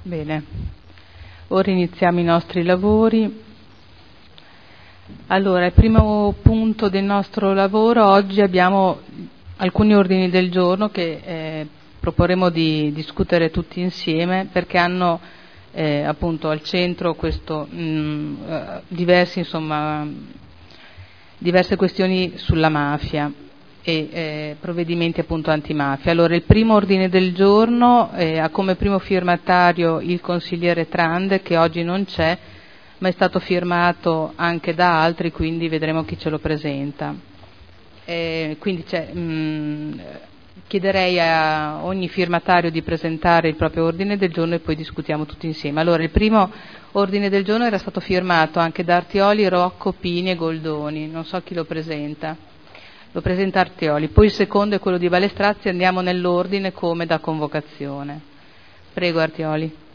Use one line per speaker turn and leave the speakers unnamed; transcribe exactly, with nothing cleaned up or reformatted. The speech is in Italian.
Bene, ora iniziamo i nostri lavori. Allora, il primo punto del nostro lavoro, oggi abbiamo alcuni ordini del giorno che eh, proporremo di discutere tutti insieme, perché hanno eh, appunto al centro questo, mh, eh, diversi, insomma, diverse questioni sulla mafia e eh, provvedimenti appunto antimafia. Allora, il primo ordine del giorno eh, ha come primo firmatario il consigliere Trand, che oggi non c'è, ma è stato firmato anche da altri, quindi vedremo chi ce lo presenta. Eh, quindi c'è, mh, chiederei a ogni firmatario di presentare il proprio ordine del giorno e poi discutiamo tutti insieme. Allora, il primo ordine del giorno era stato firmato anche da Artioli, Rocco, Pini e Goldoni, non so chi lo presenta. Lo presenta Artioli. Poi il secondo è quello di Balestrazzi, andiamo nell'ordine come da convocazione. Prego Artioli.